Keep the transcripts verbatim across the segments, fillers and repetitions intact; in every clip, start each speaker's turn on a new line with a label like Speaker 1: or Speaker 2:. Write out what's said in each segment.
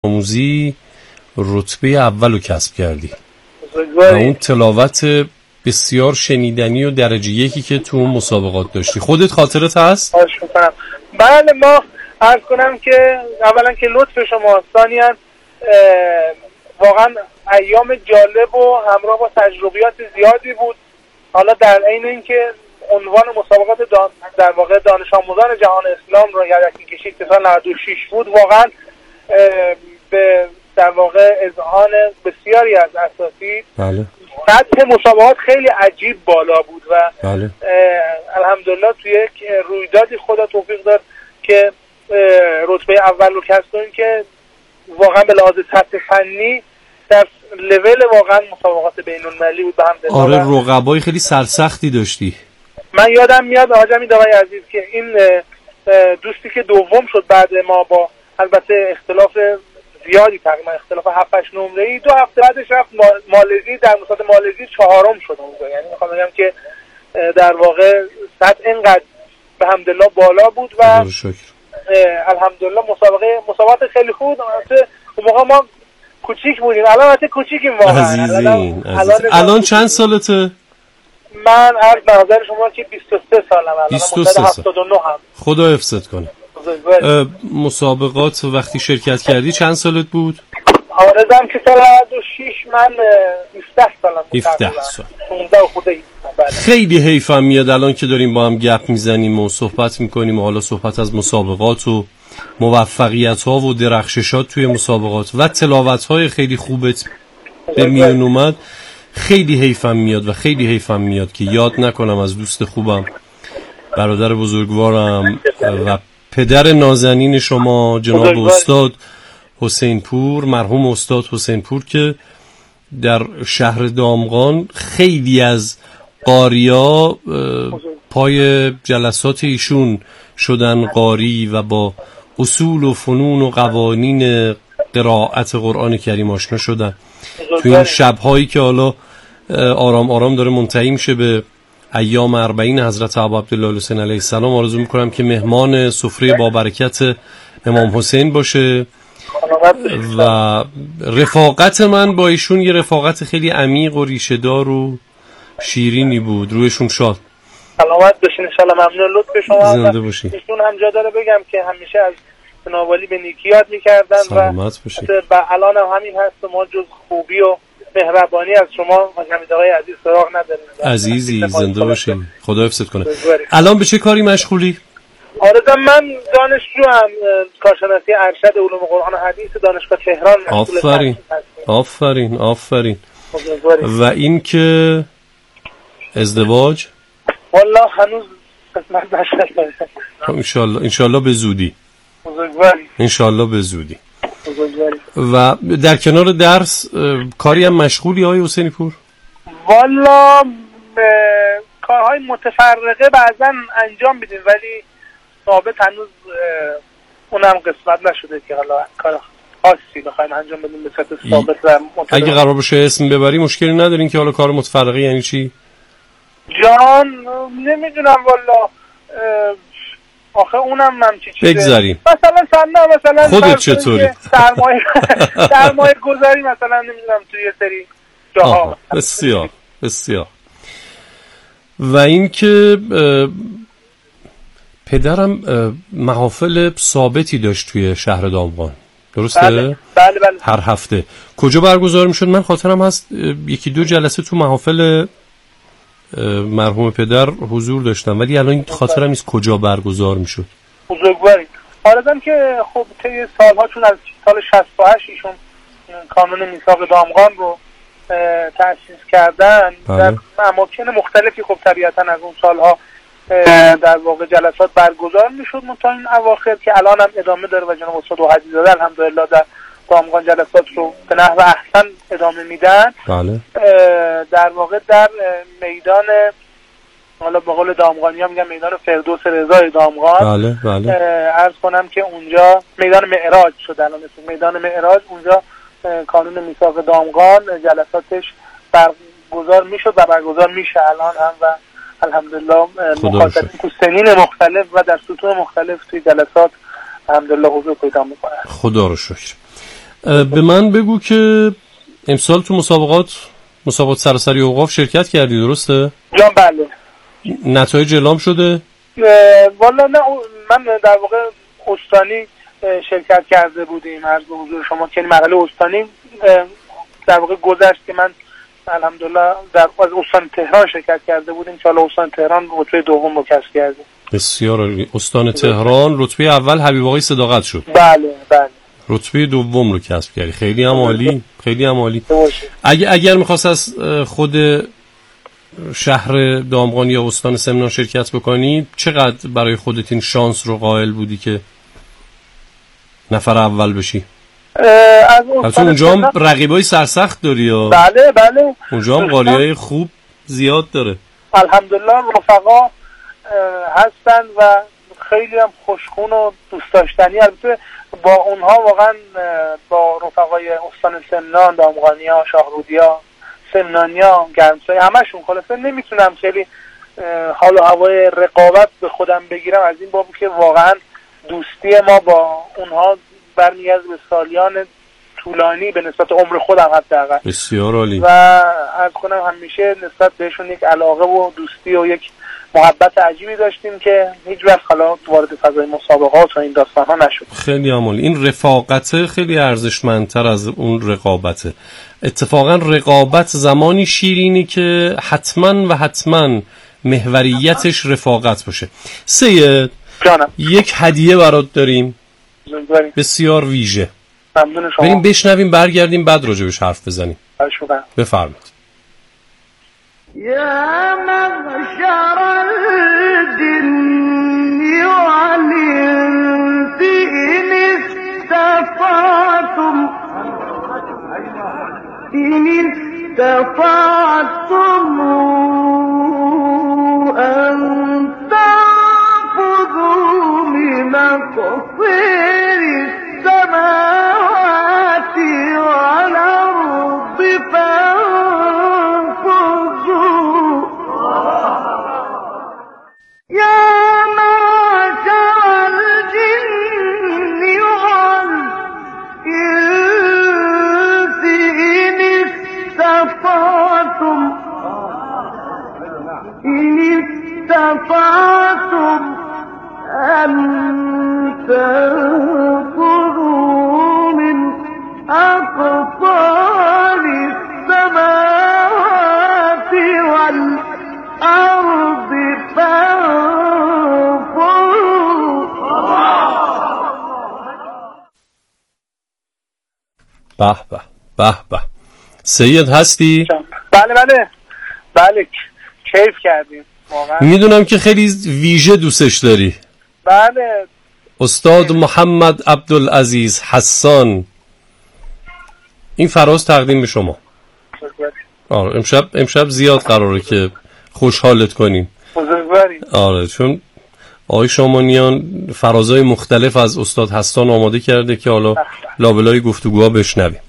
Speaker 1: آموزی رتبه اول رو کسب کردی و اون تلاوت بسیار شنیدنی و درجه یکی که تو اون مسابقات داشتی خودت خاطرت هست؟
Speaker 2: بله، ما عرض کنم که اولا که لطف شما، ثانیاً واقعا ایام جالب و همراه با تجربیات زیادی بود. حالا در عین اینکه عنوان مسابقات دان در واقع دانش آموزان جهان اسلام رو یدکی کشید که سال نود و شش بود، واقعا به در واقع اذعان بسیاری از اساتید
Speaker 1: بله.
Speaker 2: سطح مسابقات خیلی عجیب بالا بود و
Speaker 1: بله.
Speaker 2: الحمدلله توی یک رویدادی خدا توفیق داد که رتبه اول رو کسب کنیم که واقعا به لحاظ سطح فنی در لول واقعا مسابقات بین المللی بود. به همدلله
Speaker 1: آره، رقبای خیلی سرسختی داشتی.
Speaker 2: من یادم میاد حاج حمید آقای عزیز که این دوستی که دوم شد بعد ما، با البته اختلاف زیادی، تقریبا اختلاف هفت هشت نمره‌ای، دو هفته بعدش رفت مالزی، در مسابقات مالزی چهارم شد اونجا. یعنی میخوام بگم که در واقع سطح اینقدر به همدلله بالا بود و الحمدلله مسابقه مسابقات خیلی خوب. البته اون موقع ما کوچیک بودیم، الان البته کوچیکیم واقعا.
Speaker 1: عزیزین الان, الان, الان چند سالته؟
Speaker 2: من عرض به نظر شما که بیست و سه سالم الان.
Speaker 1: بیست و سه
Speaker 2: هفتاد و نه هم.
Speaker 1: خدا حفظت کنه. مسابقات وقتی شرکت کردی چند سالت بود؟
Speaker 2: آرزم که سال نود و شش من هفده سالم بود.
Speaker 1: هفده سال.
Speaker 2: پانزده خورده ای.
Speaker 1: خیلی حیفم میاد الان که داریم با هم گپ میزنیم و صحبت میکنیم و حالا صحبت از مسابقات و موفقیت ها و درخششات توی مسابقات و تلاوت های خیلی خوبت به میون اومد. خیلی حیفم میاد و خیلی حیفم میاد که یاد نکنم از دوست خوبم، برادر بزرگوارم و پدر نازنین شما جناب استاد حسین پور، مرحوم استاد حسین پور، که در شهر دامغان خیلی از قاریا پای جلسات ایشون شدن قاری و با اصول و فنون و قوانین قرائت قرآن کریم آشنا شدن. تو این شب‌هایی که حالا آرام آرام داره منتهی میشه به ایام اربعین حضرت ابا عبدالله الحسین علیه السلام، آرزو میکنم که مهمان سفره با برکت امام حسین باشه و رفاقت من با ایشون یه رفاقت خیلی عمیق و ریشه دار و شیرینی بود. رویشون شاد.
Speaker 2: سلامت باشین ان شاء الله. ممنون لطف شما.
Speaker 1: زنده باشین.
Speaker 2: ایشون هم جا داره بگم که همیشه از جناب والی به نیکی یاد می‌کردن و و الان هم همین هست. ما جز خوبی و مهربانی از شما حمید آقای عزیز سراغ نداریم.
Speaker 1: عزیزی زنده باشین. خدا حفظت کنه. الان به چه کاری مشغولی؟
Speaker 2: آرزم من دانشجوام، کارشناسی ارشد علوم قرآن و حدیث دانشگاه تهران.
Speaker 1: آفرین آفرین آفرین. و این که ازدواج
Speaker 2: والله هنوز قسمت نشده.
Speaker 1: ان شاء الله ان شاء الله به زودی.
Speaker 2: بزرگواری.
Speaker 1: ان شاء الله به زودی.
Speaker 2: بزرگواری.
Speaker 1: و در کنار درس کاری هم مشغولی آقای حسینی پور؟
Speaker 2: والا کارهای متفرقه بعضا انجام میدیم ولی ثابت هنوز اونم قسمت نشده که حالا کار خاصی بخوایم انجام بدیم به صورت ثابت و متفرقه.
Speaker 1: اگه قرار باشه اسم ببری مشکلی ندارین که حالا کار متفرقه یعنی چی؟
Speaker 2: جان نمیدونم والا، آخه اونم من چی چیزه
Speaker 1: بگذاریم
Speaker 2: مثلا سنده مثلا
Speaker 1: خودت چطوری؟
Speaker 2: سرمایه سرمایه گذاری مثلا نمیدونم توی یه سری جاها.
Speaker 1: بسیار بسیار. و این که پدرم محافل ثابتی داشت توی شهر دامغان، درسته؟
Speaker 2: بله بله بله.
Speaker 1: هر هفته کجا برگزار میشد؟ من خاطرم هست یکی دو جلسه تو محافل مرحوم پدر حضور داشتم ولی الان خاطرم نیست کجا برگزار میشد.
Speaker 2: بزرگواری. آرزم که خب طی سالها چون از سال شصت و هشت ایشون کانون میثاق دامغان رو تأسیس کردن،
Speaker 1: بله.
Speaker 2: در اماکن مختلفی خب طبیعتا از اون سالها در واقع جلسات برگزار میشد تا این اواخر که الان هم ادامه داره و جناب استاد وحدی زاده الحمدلله در دامغان جلسات رو به نحو احسن ادامه میدن.
Speaker 1: بله.
Speaker 2: در واقع در میدان، حالا به قول دامغانی ها میگن میدان فردوس رضای دامغان.
Speaker 1: بله بله.
Speaker 2: عرض کنم که اونجا میدان معراج شد الان اسم میدان معراج، اونجا کانون میثاق دامغان جلساتش برگزار میشد و برگزار میشه الان هم و الحمدلله مخاطبین تو سنین مختلف و در سطوح مختلف توی جلسات الحمدلله حضور پیدا میکنن.
Speaker 1: خدا رو شکر. به من بگو که امسال تو مسابقات مسابقات سراسری اوقاف شرکت کردی، درسته؟
Speaker 2: جان بله.
Speaker 1: نتایج اعلام شده؟
Speaker 2: والا نه، من در واقع استانی شرکت کرده بودیم، عرض به حضور شما که مرحله استانی در واقع گذشت که من الحمدلله در از استان تهران شرکت کرده بودیم که حالا استان تهران رتبه دوم رو کسب کرده.
Speaker 1: بسیار عالی. استان تهران رتبه اول حبیب آقای صداقت شد.
Speaker 2: بله بله.
Speaker 1: رتبه دوم رو کسب کردی، خیلی هم عالی، خیلی هم عالی. اگه اگر می‌خواست از خود شهر دامغانی یا استان سمنان شرکت بکنی، چقدر برای خودت این شانس رو قائل بودی که نفر اول بشی؟
Speaker 2: از
Speaker 1: البته اونجا هم رقیبای سرسخت داری یا؟
Speaker 2: بله بله.
Speaker 1: اونجا هم قالیای خوب زیاد داره.
Speaker 2: الحمدلله رفقا هستن و خیلی هم خوشخون و دوست داشتنی. البته با اونها واقعا با رفقای استان سمنان، دامغانیا، شاهرودیا، سمنانیا، گرمسای همشون خلاصه نمیتونم خیلی حال و هوای رقابت به خودم بگیرم، از این بابو که واقعا دوستی ما با اونها برمیگرده به سالیان طولانی به نسبت عمر خودم حداقل.
Speaker 1: بسیار عالی.
Speaker 2: و عرض کنم همیشه نسبت بهشون یک علاقه و دوستی و یک محبت عجیبی داشتیم که هیچ وقت حالا وارد فضای مسابقات و این داستان‌ها نشد.
Speaker 1: خیلی عالی. این رفاقت خیلی ارزشمندتر از اون رقابته. اتفاقا رقابت زمانی شیرینی که حتما و حتما محوریتش رفاقت باشه. سید
Speaker 2: جانم،
Speaker 1: یک هدیه برات داریم
Speaker 2: زنگواری.
Speaker 1: بسیار ویژه.
Speaker 2: ممنون شما.
Speaker 1: بریم بشنویم برگردیم بعد راجبش حرف بزنیم. بفرمایید.
Speaker 3: يا معشر الجن والإنس إن استطعتم إن استطعتم أن تنفذوا من أقطار السماوات والأرض استطعتم أن تنفذوا من أقطار السماوات والأرض
Speaker 1: به به به به. سید هستی؟
Speaker 2: بله بله بله، کیف کردیم واقعا.
Speaker 1: میدونم که خیلی ویژه دوستش داری.
Speaker 2: بله.
Speaker 1: استاد محمد عبدالعزیز حسان، این فراز تقدیم به شما. آره امشب امشب زیاد قراره که خوشحالت کنیم.
Speaker 2: بزرگواری.
Speaker 1: آره چون آقای شامانیان فرازهای مختلف از استاد حسان آماده کرده که حالا لابلای گفتگوها بشنویم.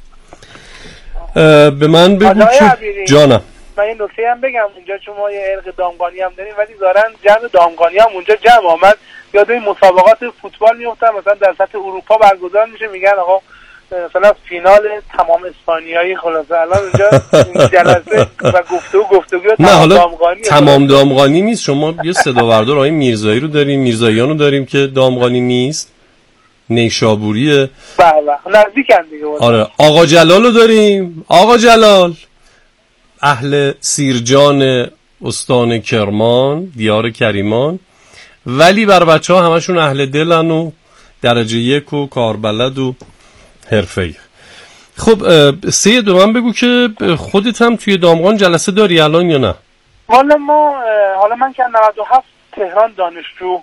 Speaker 1: به من بگو که جانم.
Speaker 2: من این نکته هم بگم، اونجا چون ما یه عرق دامغانی هم داریم ولی دارن جمع دامغانی هم اونجا جمع آمد، یاد این مسابقات فوتبال میفتن مثلا در سطح اروپا برگزار میشه، میگن آقا مثلا فینال تمام اسپانیایی، خلاصه الان اونجا جلسه و گفتگو گفتگو تمام دامغانی.
Speaker 1: تمام دامغانی نیست، شما یه صداوردار آقای میرزایی رو داریم، میرزاییان رو داریم که دامغانی نیست، نیشابوریه.
Speaker 2: بله نزدیکن دیگه.
Speaker 1: آره آقا جلال رو داریم، آقا جلال اهل سیرجان استان کرمان دیار کریمان، ولی بر بچه ها همشون اهل دلن و درجه یک و کاربلد و حرفه‌ای. خب سید به من بگو که خودت هم توی دامغان جلسه داری الان یا نه؟
Speaker 2: حالا ما حالا من که نود و هفت تهران دانشجو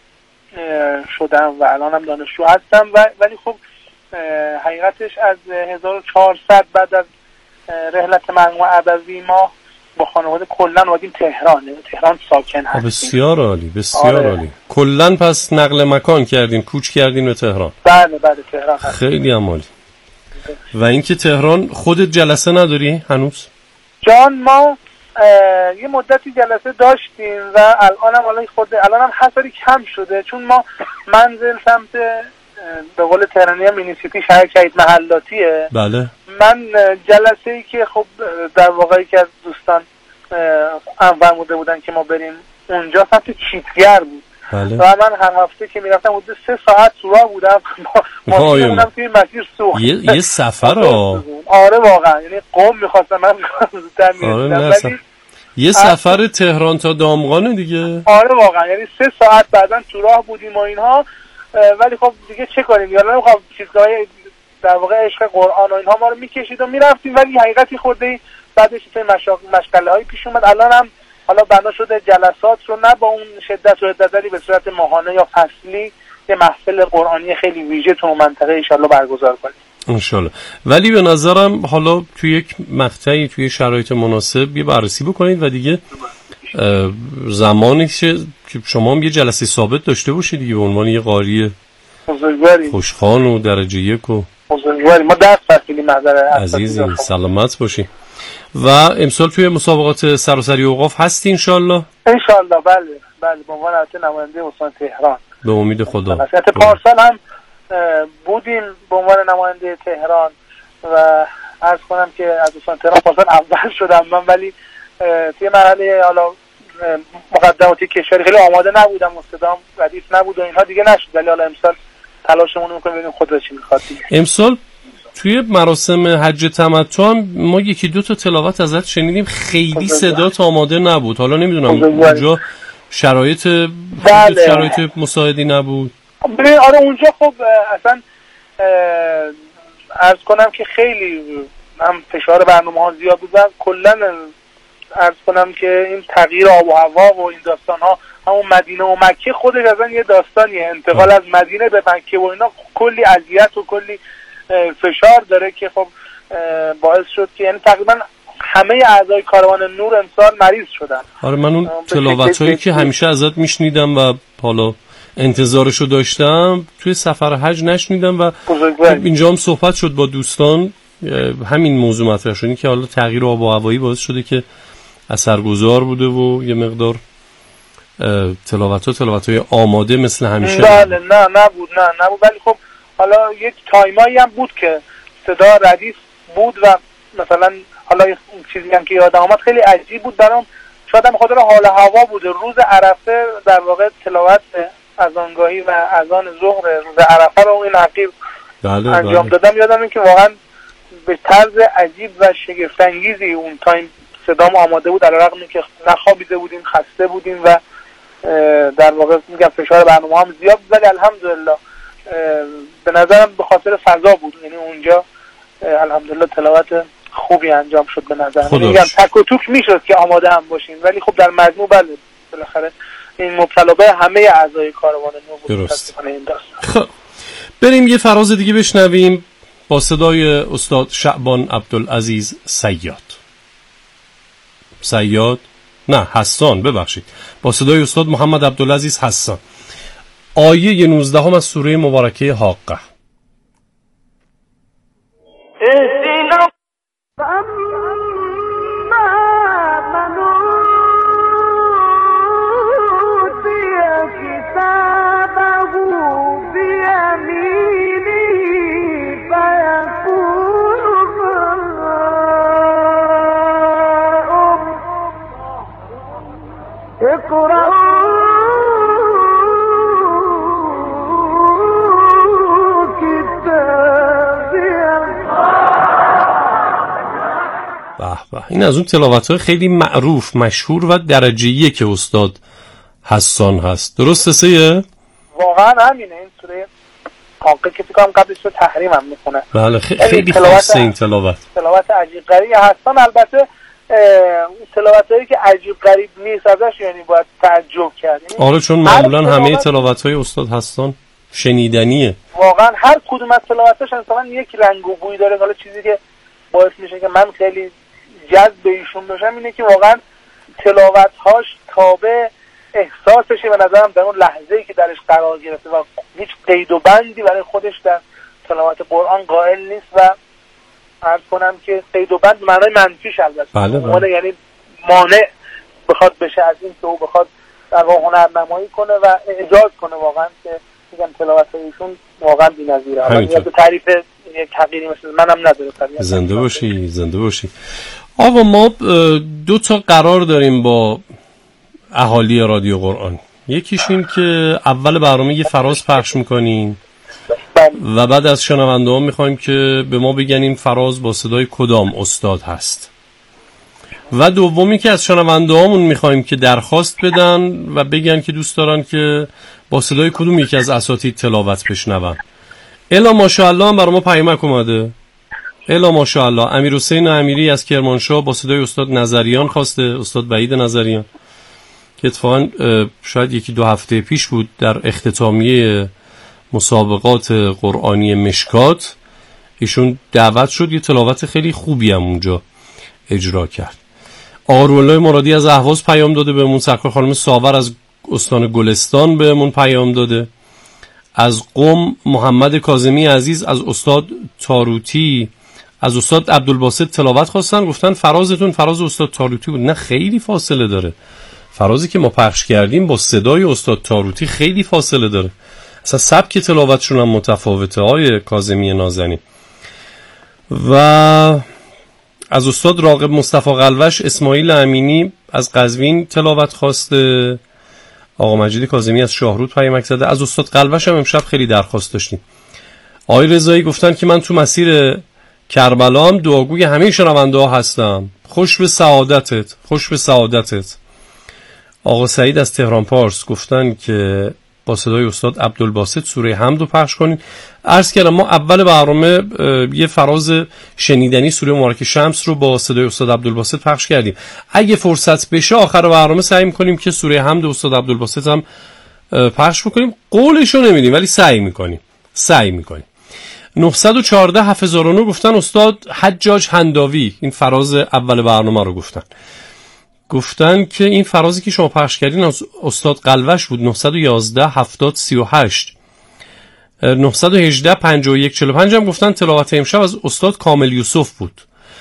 Speaker 2: شدم و الان هم دانشجو هستم، ولی خب حقیقتش از هزار و چهارصد بعد از رحلت مرحوم عبوی ما با خانواده کلن اومدیم تهران. تهران ساکن هستیم.
Speaker 1: بسیار عالی، بسیار
Speaker 2: آره.
Speaker 1: عالی. کلن پس نقل مکان کردیم، کوچ کردیم به تهران.
Speaker 2: بله بله تهران هستیم.
Speaker 1: خیلی عالی. و اینکه تهران خودت جلسه نداری هنوز؟
Speaker 2: جان ما یه مدتی جلسه داشتیم و الان هم الان خود الان هم حسابی کم شده، چون ما منزل سمت به قول تهرانی هم مینی سیتی شهر شهید محلاتیه.
Speaker 1: بله.
Speaker 2: من جلسه ای که خب در واقعی که از دوستان فرموده بودن که ما بریم اونجا سمت چیتگر بود.
Speaker 1: بله.
Speaker 2: و من هر هفته که میرفتم حدود سه ساعت تو راه بودم، ماشین بودم توی مسیر سوخت.
Speaker 1: یه, یه سفر ها.
Speaker 2: آره واقعا، یعنی قوم میخواستم من زودتر میرسیدم.
Speaker 1: آره ولی یه سفر تهران تا دامغانه دیگه.
Speaker 2: آره واقعا، یعنی سه ساعت بعداً تو راه بودیم و اینها، ولی خب دیگه چه کنیم، یالا نمیخوام چیزهای در واقع عشق قرآن و اینها ما رو میکشید و میرفتیم، ولی حقیقتی خورده بعدش این مشغله هایی پیش اومد. الان هم حالا بنا شده جلسات رو نه با اون شدت و حدت ولی به صورت ماهانه یا فصلی یه محفل قرآنی خیلی ویژه تو منطقه ان شاءالله برگزار کنیم
Speaker 1: ان شاءالله. ولی به نظرم حالا توی یک مقطعی توی شرایط مناسب یه بررسی بکنید و دیگه زمانی که شما هم یه جلسه ثابت داشته باشید دیگه به عنوان یه قاری
Speaker 2: بزرگواری
Speaker 1: خوشخوان و درجه یک و
Speaker 2: بزرگواری. ما درس فرسیدیم معذره
Speaker 1: عزیزی، سلامت باشی. و امسال توی مسابقات سراسری اوقاف هستی انشالله؟
Speaker 2: انشالله بله بله، به عنوان نماینده استان تهران
Speaker 1: به امید خدا.
Speaker 2: پارسال هم بودیم به عنوان نماینده تهران و عرض کنم که از استان تهران پارسال اول شدم من، ولی توی مرحله حالا مقدماتی کشوری خیلی آماده نبودم، صدام ردیف نبود و اینها دیگه نشد، ولی حالا امسال تلاشمون رو میکنیم ببینیم خدا چی میخواد.
Speaker 1: امسال توی مراسم حج تمتع هم ما یکی دو تا تلاوت ازت شنیدیم، خیلی صدات آماده نبود. حالا نمیدونم اونجا شرایط
Speaker 2: بله.
Speaker 1: شرایط مساعدی نبود.
Speaker 2: ببین آره اونجا خب اصلا عرض کنم که خیلی هم فشار برنامه ها زیاد بود و کلا عرض کنم که این تغییر آب و هوا و این داستان ها، همون مدینه و مکه خودش اصلا یه داستانیه، انتقال از مدینه به مکه و اینا کلی اذیت و کلی فشار داره که خب باعث شد که یعنی تقریبا همه اعضای کاروان نور امسال مریض شدن.
Speaker 1: آره من اون تلاوتایی که همیشه ازت میشنیدم و حالا انتظارشو داشتم توی سفر حج نشنیدم و اینجا هم صحبت شد با دوستان، همین موضوع مطرح شد که حالا تغییر آب و هوایی باعث شده که اثرگذار بوده و یه مقدار تلاوت ها تلاوت های آماده مثل همیشه.
Speaker 2: بله نه نبود نه نبود ولی خب حالا یک تایمایی هم بود که صدا ردیف بود و مثلا حالا چیزی هم که یادم آمد خیلی عجیب بود برام، شاید هم خاطر حال هوا بوده، روز عرفه در واقع تلاوت اذانگاهی و اذان ظهر روز عرفه رو این عقیب
Speaker 1: بله
Speaker 2: انجام
Speaker 1: بله.
Speaker 2: دادم، یادم این که واقعا به طرز عجیب و شگفت انگیزی اون تایم صدام آماده بود، علیرغم اینکه نخوابیده بودیم، خسته بودیم و در واقع میگم فشار برنامه هم زیاد بود، ولی الحمدلله به نظرم به خاطر فضا بود، یعنی اونجا الحمدلله تلاوت خوبی انجام شد به نظر من. میگم تک و توک میشد که آماده هم باشیم، ولی خب در مجموع بله بالاخره این مبتلا به همه اعضای کاروان نور بود.
Speaker 1: درست. خب بریم یه فراز دیگه بشنویم با صدای استاد شعبان عبدالعزیز صیاد. صیاد نه حسان ببخشید با صدای استاد محمد عبدالعزیز حسان. آیه نوزده هم از سوره مبارکه حاقه. این از اون تلاوت‌های خیلی معروف مشهور و درجه‌ایه که استاد حسان هست. درسته سیه؟
Speaker 2: واقعا همینه. این سوره حاقه که فکر کنم قبلش رو تحریم هم میخونه.
Speaker 1: بله خیلی خاصه این تلاوت.
Speaker 2: تلاوت عجیب غریبی حسان، البته تلاوتایی که عجیب غریب نیست ازش یعنی باید تعجب کرد.
Speaker 1: آره چون معمولا همه تلاوت‌های استاد حسان شنیدنیه.
Speaker 2: واقعا هر کدوم از تلاوتاش مثلا یک رنگ و بوی داره. حالا چیزی که باعث میشه که من خیلی جذب به ایشون بشم اینه که واقعا تلاوت‌هاش تابع احساسشه به نظرم در اون لحظه‌ای که درش قرار گرفته و هیچ قید و بندی برای خودش در تلاوت قرآن قائل نیست و عرض کنم که قید و بند معنای منفیش البته
Speaker 1: بله بله.
Speaker 2: یعنی مانع بخواد بشه از این که او بخواد در واقع هنرنمایی کنه و اعجاز کنه واقعا که میگم تلاوت ایشون واقعا بی‌نظیره. حالا نیاز به تعریف یک حقیری مثل منم نداره.
Speaker 1: زنده باشی زنده باشی. آقا ما دو تا قرار داریم با اهالی رادیو قرآن. یکیش این که اول برنامه یه فراز پخش میکنیم و بعد از شنونده ها میخوایم که به ما بگن این فراز با صدای کدام استاد هست، و دومی که از شنونده هامون میخوایم که درخواست بدن و بگن که دوست دارن که با صدای کدوم یکی از اساتید تلاوت بشنون. الا ماشاءالله هم برای ما پیامک اومده. الا ماشاءالله امیر حسین امیری از کرمانشاه با صدای استاد نظریان خواسته، استاد وحید نظریان، که اتفاقا شاید یکی دو هفته پیش بود در اختتامیه مسابقات قرآنی مشکات ایشون دعوت شد، یه تلاوت خیلی خوبی هم اونجا اجرا کرد. آقا روح‌الله مرادی از اهواز پیام داده بهمون، سرکار خانم ساور از استان گلستان بهمون پیام داده، از قم محمد کاظمی عزیز از استاد تاروتی از استاد عبدالباسط تلاوت خواستن، گفتن فرازتون فراز استاد تاروتی بود. نه خیلی فاصله داره، فرازی که ما پخش کردیم با صدای استاد تاروتی خیلی فاصله داره، اصلا سبک تلاوتشون هم متفاوته های کاظمی نازنین. و از استاد راغب مصطفی قلوش اسماعیل امینی از قزوین تلاوت خواسته، آقا مجید کاظمی از شاهرود پیامک زده. از استاد قلوش هم امشب خیلی درخواست داشتیم. آقای رضایی گفتن که من تو مسیر کربلا هم دعاگوی همه شنونده ها هستم، خوش به سعادتت خوش به سعادتت. آقا سعید از تهران پارس گفتن که با صدای استاد عبدالباسط سوره حمد رو پخش کنین. عرض کردم ما اول برنامه یه فراز شنیدنی سوره مبارکه شمس رو با صدای استاد عبدالباسط پخش کردیم. اگه فرصت بشه آخر برنامه سعی می‌کنیم که سوره حمد استاد عبدالباسط هم پخش بکنیم. قولش رو نمیدیم ولی سعی می‌کنیم سعی می‌کنیم. نهصد و چهارده هفت هزار و نه گفتن استاد حجاج هنداوی این فراز اول برنامه رو گفتن. گفتن که این فرازی که شما پخش کردین از استاد قلوش بود. نهصد و یازده هفتاد سی و هشت نهصد و هجده پنجاه و یک چهل و پنج هم گفتن تلاوت امشب از استاد کامل یوسف بود.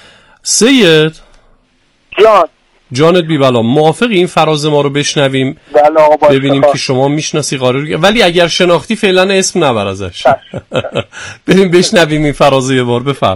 Speaker 1: سید
Speaker 2: جان
Speaker 1: جانت بی بلا موافقی این فراز ما رو بشنویم؟
Speaker 2: بله آقا،
Speaker 1: ببینیم که شما میشناسی قاری رو، ولی اگر شناختی فعلا اسم نبر ازش. بریم بشنویم این فراز یه بار. بفرم.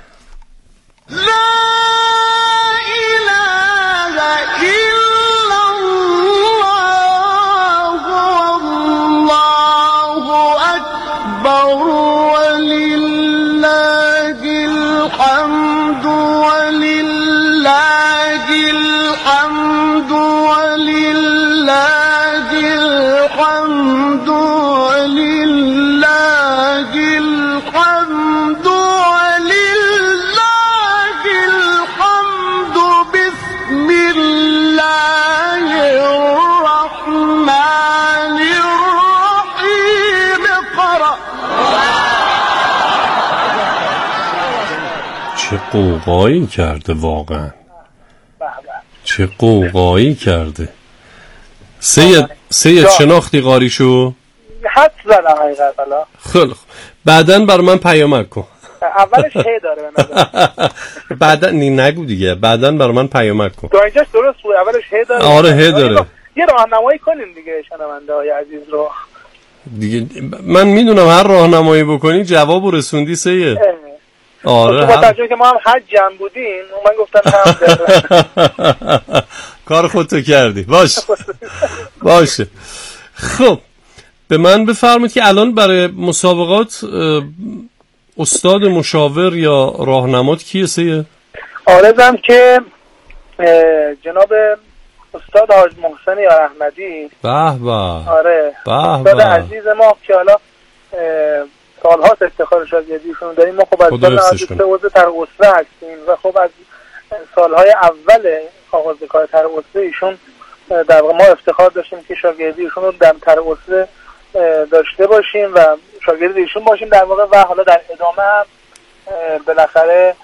Speaker 1: چه قوقایی کرده واقعا، چه قوقایی کرده. سید سید شناختی قاریشو؟
Speaker 2: حد زدم حقیقت. حالا
Speaker 1: خیلی بعدن بر من پیامک کن.
Speaker 2: اولش هی داره به نظر.
Speaker 1: بعدن نگو دیگه، بعدن بر من پیامک کن.
Speaker 2: تو اینجاش درست بود، اولش هی داره.
Speaker 1: آره هی داره.
Speaker 2: یه راهنمایی کنین دیگه شنونده های عزیز رو
Speaker 1: دیگه. من میدونم هر راهنمایی بکنی جوابو رسوندی سید. آره
Speaker 2: با توجه که ما هم حج جمع بودیم من گفتم هم
Speaker 1: کار خودتو کردی. باشه باشه. خب به من بفرمایید که الان برای مسابقات استاد مشاور یا راهنمات کیه سید؟
Speaker 2: آرزم که جناب استاد حاج محسن یار احمدی.
Speaker 1: به به.
Speaker 2: آره
Speaker 1: به
Speaker 2: استاد عزیز ما که حالا سال‌هاست افتخار شاگردیشون داریم. ما خب از سال نود و سه عضو ترعسره هستیم و خب از سالهای اول آغاز کار ترعسره ایشون در واقع ما افتخار داشتیم که شاگردیشون رو در ترعسره داشته باشیم و شاگرد ایشون باشیم در واقع. و حالا در ادامه هم بالاخره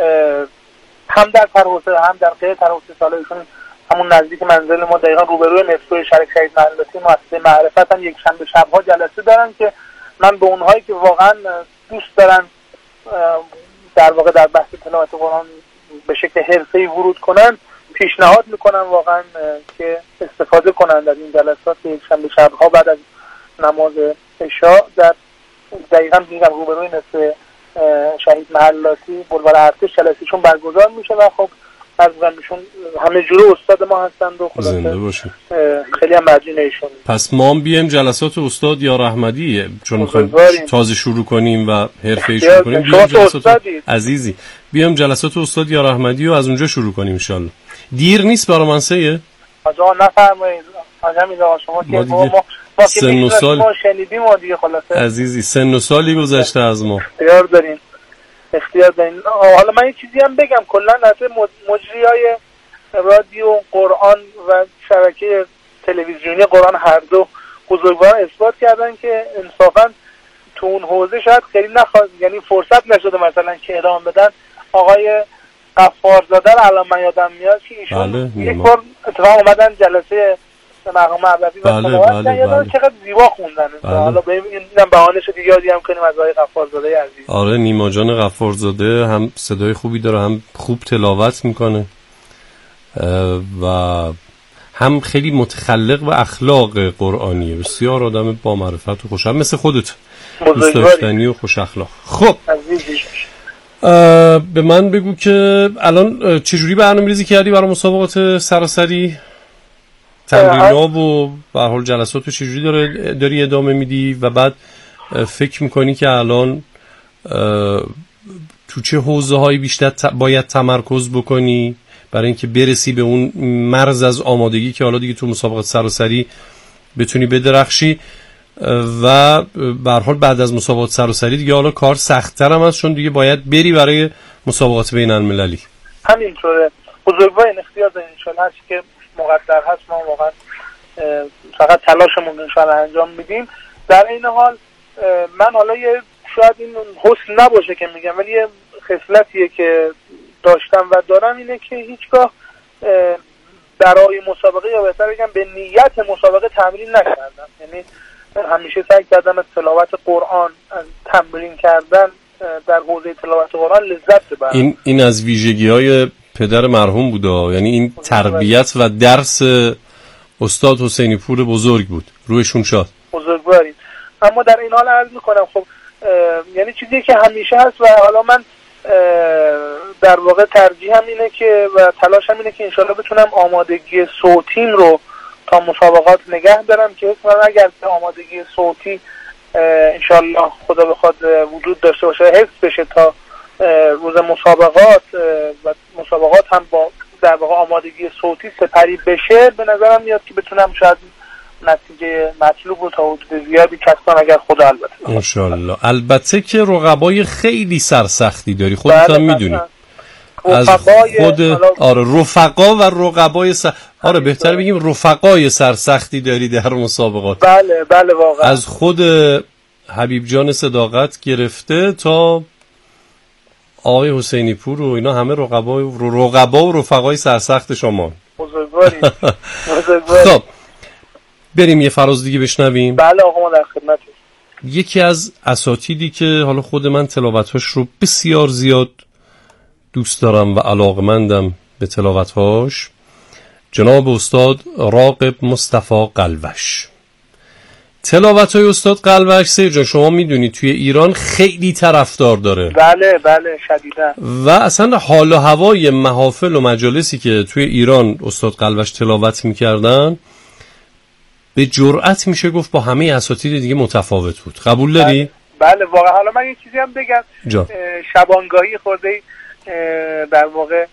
Speaker 2: هم در ترعسره هم در غیر ترعسره سال ایشون همون نزدیک منزل ما دقیقا روبروی مترو شریک شهید مهندسی مؤسسه معرفت هم یک شنبه شب‌ها جلسه دارن که من به اونهایی که واقعا دوست دارن در واقع در بحث تلاوت قرآن به شکل حرفه‌ای ورود کنن پیشنهاد میکنم واقعا که استفاده کنن از این جلسات یک شنبه شب‌ها بعد از نماز عشاء در دقیقاً میگم روبروی نصف شهید محلاتی بلوار ارتش جلسهشون برگزار میشه و خب از ایشون همه جوره استاد ما هستند و
Speaker 1: زنده باشید.
Speaker 2: خیلی هم مدیون ایشون.
Speaker 1: پس ما هم بیایم جلسات استاد یار احمدی چون میخوایم تازه شروع کنیم و حرفه‌ای شروع کنیم، بیایم جلسات عزیزی بیایم جلسات استاد یار احمدی رو از اونجا شروع کنیم ان شاء الله. دیر نیست برای من سه
Speaker 2: آقا نفرمایید آقا میذارم شما که ما ما
Speaker 1: سن و سال
Speaker 2: ما شنیدیم ما دیگه خلاصه
Speaker 1: عزیزی سن و سالی گذشته از ما.
Speaker 2: اختیار دارین اختیار دارین. حالا من یه چیزی هم بگم، کلا البته مجریای رادیو قرآن و شبکه تلویزیونی قرآن هر دو بزرگواران اثبات کردن که انصافا تو اون حوزه شاید خیلی نخواد، یعنی فرصت نشده مثلا که ادامه بدن. آقای غفارزاده رو الان من یادم میاد که ایشون
Speaker 1: بله،
Speaker 2: یک بار اتفاق اومدن جلسه مرحوم عبدی و صحبت کردن، یادم چقدر زیبا خوندن.
Speaker 1: بله.
Speaker 2: حالا اینم بهانه شد یادی هم کنیم از آقای غفارزاده عزیز.
Speaker 1: آره نیما جان غفارزاده هم صدای خوبی داره، هم خوب تلاوت میکنه و هم خیلی متخلق و اخلاق قرآنیه، بسیار آدم با معرفت و خوشم مثل خودت، دوست داشتنی و خوش اخلاق. خب به من بگو که الان چجوری برنامه‌ریزی کردی برای مسابقات سراسری؟ تمرین‌ها و به هر حال جلسات رو چجوری داره داری ادامه میدی و بعد فکر میکنی که الان تو چه حوزه‌هایی بیشتر باید تمرکز بکنی برای اینکه برسی به اون مرز از آمادگی که حالا دیگه تو مسابقات سراسری بتونی بدرخشی و به هر حال بعد از مسابقات سراسری دیگه حالا کار سخت‌تر هم هست چون دیگه باید بری برای مسابقات بین المللی.
Speaker 2: همینطوره بزرگوارین اختیار دارین ان شاءالله، هر چی که مقدر هست ما واقعا فقط تلاشمون ان شاءالله انجام میدیم. در این حال من حالا یه شاید این حسن نباشه که میگم، ولی یه خصلتیه که داشتم و دارم اینه که هیچگاه برای مسابقه یا بهتر بگم به نیت مسابقه تمرین نکردم. یعنی همیشه سعی کردم از تلاوت قرآن، از تمرین کردن در حوزه تلاوت قرآن لذت ببرم. این
Speaker 1: این از ویژگی‌های پدر مرحوم بوده، یعنی این تربیت و درس استاد حسینی پور بزرگ بود، رویشون شاد.
Speaker 2: بزرگوارید. اما در این حال عرض میکنم خب یعنی چیزی که همیشه هست و حالا من در واقع ترجیحم اینه که و تلاشم اینه که انشالله بتونم آمادگی صوتیم رو تا مسابقات نگه دارم که حکم اگر آمادگی صوتی انشالله خدا بخواد وجود داشته باشه، حفظ بشه تا روز مسابقات و مسابقات هم با در واقع آمادگی صوتی سپری بشه، به نظرم میاد که بتونم شاید نتیجه مطلوب رو تا حدود زیادی کسب کنم اگر خدا البته
Speaker 1: انشالله. البته که رقبای خیلی سرسختی داری، خودت هم میدونی از خود آره رفقا و رقبای سر... آره بهتر بگیم رفقای سرسختی داری در مسابقات.
Speaker 2: بله بله واقعا
Speaker 1: از خود حبیب جان صداقت گرفته تا آقای حسینی پور و اینا همه رقبای رقبا و رفقای سرسخت شما.
Speaker 2: بزرگواری بزرگواری.
Speaker 1: خب بریم یه فراز دیگه بشنویم.
Speaker 2: بله آقا ما در خدمتیم.
Speaker 1: یکی از اساتیدی که حالا خود من تلاوت‌هاش رو بسیار زیاد دوست دارم و علاقمندم به تلاوت‌هاش، جناب استاد راغب مصطفی قلوش. تلاوت‌های استاد قلوش سیر جان شما میدونید توی ایران خیلی طرفدار داره.
Speaker 2: بله بله شدیداً.
Speaker 1: و اصلا حال و هوای محافل و مجالسی که توی ایران استاد قلوش تلاوت میکردن به جرأت میشه گفت با همه اساتید دیگه متفاوت بود. قبول داری؟
Speaker 2: بله, بله واقعا. حالا من یه چیزی هم بگم، شبانگاهی خورده در واقع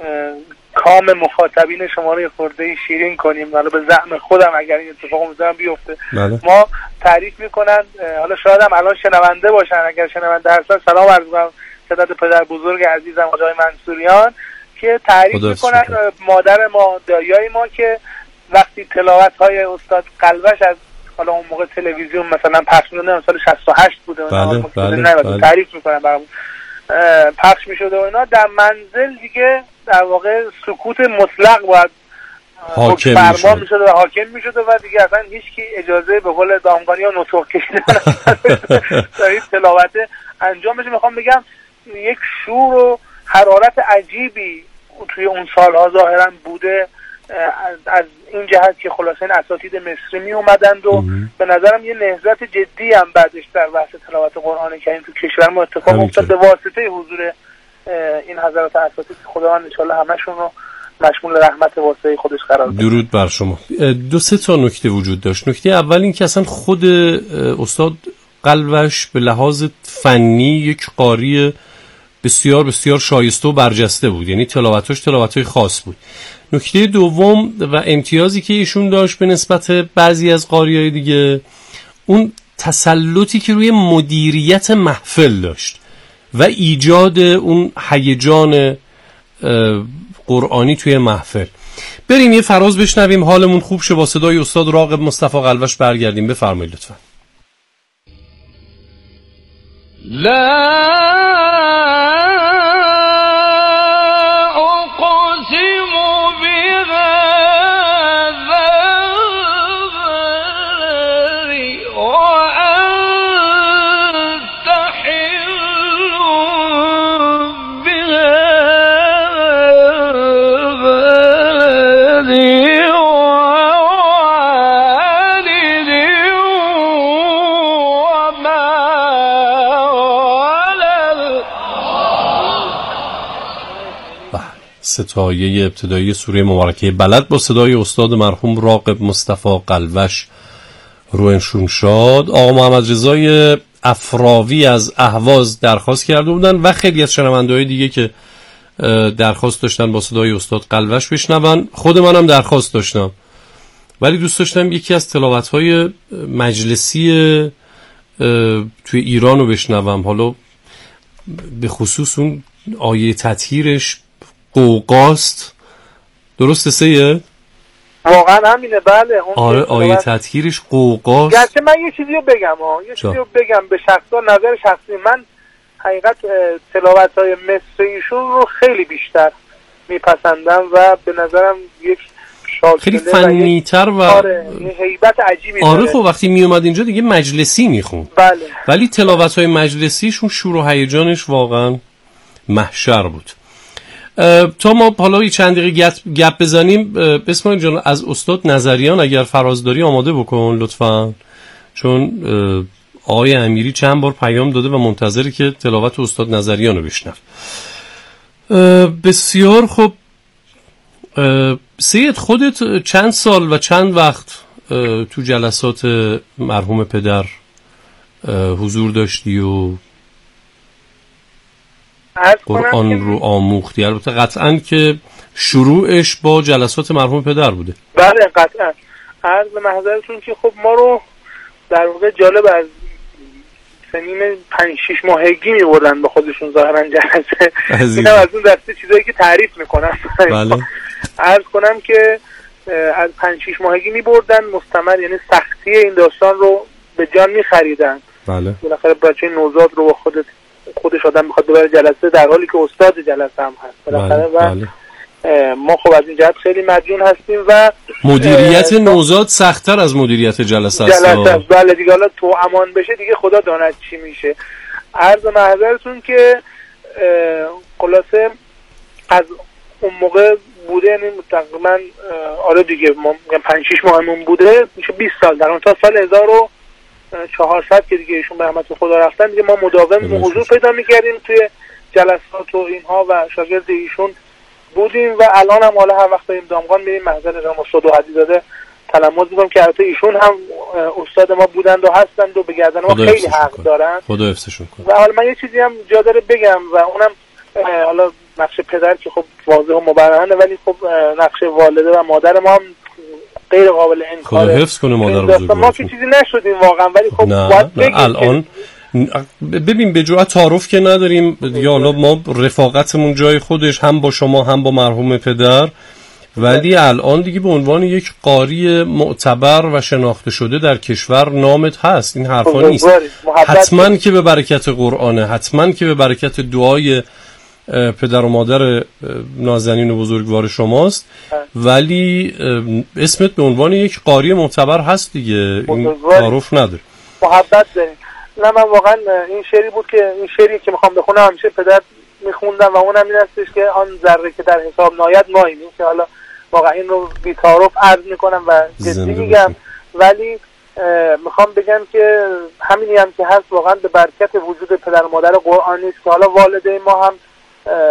Speaker 2: کام مخاطبین شما رو یه خورده شیرین کنیم، حالا به زعم خودم اگر این اتفاق امیدوارم بیفته.
Speaker 1: بله.
Speaker 2: ما تعریف میکنن، حالا شاید هم الان شنونده باشن، اگر شنونده هستن سلام عرض میکنم خدمت پدر بزرگ عزیزم آقای منصوریان که تعریف میکنن مادر ما دایای ما که وقتی تلاوت های استاد قلوش از حالا اون موقع تلویزیون مثلا پخش می‌شد، سال شصت و هشت بوده،
Speaker 1: بله بله بله.
Speaker 2: تعریف میکنن برامون پخش میشد و اینا، در منزل دیگه در واقع سکوت مطلق باید
Speaker 1: حاکم
Speaker 2: فرما میشد و حاکم میشد و دیگه اصلا هیچ کی اجازه به قول دامغانی یا نطق کشیدن در تلاوت انجام بشه. میخوام بگم یک شور و حرارت عجیبی توی اون سالها ظاهرا بوده از این جهت که خلاصه این اساتید مصری می اومدند و به نظرم یه نهضت جدی هم بعدش در بحث تلاوت قرآن کریم تو کشور ما اتفاق افتاد به واسطه حضور این حضرات اساتید. خداوند ان شاءالله همشون رو مشمول رحمت واسعه خودش قرار بده.
Speaker 1: درود بر شما. دو سه تا نکته وجود داشت. نکته اول این که اصلا خود استاد قلوش به لحاظ فنی یک قاری بسیار بسیار شایسته و برجسته بود، یعنی تلاوتاش تلاوتای خاص بود. نکته دوم و امتیازی که ایشون داشت به نسبت بعضی از قاریای دیگه، اون تسلطی که روی مدیریت محفل داشت و ایجاد اون هیجان قرآنی توی محفل. بریم یه فراز بشنویم حالمون خوب شه، با صدای استاد راغب مصطفی قلوش برگردیم. بفرمایید لطفا.
Speaker 4: لا
Speaker 1: ستایه ابتدایی سوره مبارکه بلد با صدای استاد مرحوم راغب مصطفی قلوش روحشون شاد. آقا محمد رضای افراوی از اهواز درخواست کرده بودن و خیلی از شنونده‌های دیگه که درخواست داشتن با صدای استاد قلوش بشنون. خود منم درخواست داشتم، ولی دوست داشتم یکی از تلاوت‌های مجلسی توی ایران رو بشنوم. حالا به خصوص اون آیه تطهیرش قوقاست، درسته سیه؟
Speaker 2: واقعا همینه. بله اون
Speaker 1: آره آیه تطهیرش قوقاست.
Speaker 2: گرچه من یه چیزی رو بگم ها یه چیزی رو بگم به شخصا نظر شخصی من حقیقت تلاوت‌های مصریشون رو خیلی بیشتر میپسندم و به نظرم یک
Speaker 1: خیلی فنی‌تر و
Speaker 2: آره هیبت عجیبی داره.
Speaker 1: آره خب وقتی می اومد اینجا دیگه مجلسی میخون.
Speaker 2: بله.
Speaker 1: ولی تلاوت‌های مجلسیشون شور و هیجانش واقعا محشر بود. تا ما حالا چند دقیقه گپ بزنیم، اسماعیل جان از استاد نظریان اگر فراز داری آماده بکن لطفا، چون آقای امیری چند بار پیام داده و منتظری که تلاوت استاد نظریان رو بشنو. بسیار خوب. سید خودت چند سال و چند وقت تو جلسات مرحوم پدر حضور داشتی و قرآن رو آموختی؟ البته قطعاً که شروعش با جلسات مرحوم پدر بوده.
Speaker 2: بله قطعاً. عرض به محضرتون که خب ما رو در واقع جالب از سنین پنج شش ماهگی می‌بردن به خودشون ظاهراً جلسه. اینم از اون دسته چیزایی که تعریف میکنن.
Speaker 1: بله.
Speaker 2: عرض کنم که از پنج شش ماهگی می‌بردن مستمر، یعنی سختی این داستان رو به جان می‌خریدن.
Speaker 1: بله.
Speaker 2: بالاخره بچه نوزاد رو با خودت خودش آدم میخواد ببره جلسه در حالی که استاد جلسه هم هست بالاخره. و
Speaker 1: بله.
Speaker 2: ما خب از این جهت خیلی مدیون هستیم و
Speaker 1: مدیریت نوزاد سخت‌تر از مدیریت جلسه است.
Speaker 2: جلسه بله دیگه، حالا تو امان بشه دیگه خدا داند چی میشه. عرض محضرتون که خلاصه از اون موقع بوده، یعنی تقریبا آره دیگه ما پنج شش ماهمون بوده، میشه بیست سال. در اون تا سال هزار و چهارصد که دیگه ایشون به رحمت خدا رفتن دیگه ما مداوم حضور پیدا می‌کردیم توی جلسات و اینها و شاگرد ایشون بودیم و الان هم حالا هر وقت داریم دامغان میریم محضر جناب استاد عزیزاده تلمذ می‌کنم که البته ایشون هم استاد ما بودند و هستند و به گردن ما خیلی حق دارن.
Speaker 1: خدا حفظشون کنه.
Speaker 2: و حالا من یه چیزی هم جا داره بگم و اونم حالا نقش پدر که خب واضح و مبرهنه، ولی خب نقش والده و مادر ما هم غیر قابل انکاره.
Speaker 1: خدا حفظ کنه مادر بزرگوارتون.
Speaker 2: ما که چیزی نشدیم واقعا، ولی خب باید بگیم
Speaker 1: الان ببین به جرأت تعارف که نداریم یا حالا ما رفاقتمون جای خودش هم با شما هم با مرحوم پدر، ولی الان دیگه به عنوان یک قاری معتبر و شناخته شده در کشور نامت هست. این حرفا نیست. حتما که به برکت قرآنه، حتما که به برکت دعای پدر و مادر نازنین و بزرگوار شماست، ولی اسمت به عنوان یک قاری معتبر هست دیگه، این تعارف نداره.
Speaker 2: محبت داریم. نه من واقعا این شعری بود که این شعری که میخوام بخونم همیشه پدر میخوندم و اونم این هستش که آن ذره که در حساب ناید ماییم، این که حالا واقعا این رو بی‌تعارف عرض میکنم و جدی میگم، ولی میخوام بگم که همینی هم که هست واقعا به برکت وجود پدر و مادر قرآنی است که حالا والدین ما هم